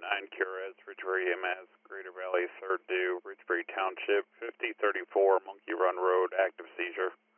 9 QRS, Ridgebury EMS, Greater Valley, 3rd due, Ridgebury Township, 5034 Monkey Run Road, active seizure.